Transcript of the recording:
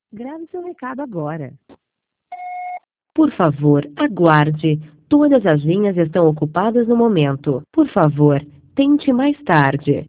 Grave seu recado agora. Por favor, aguarde. Todas as linhas estão ocupadas no momento. Por favor, tente mais tarde.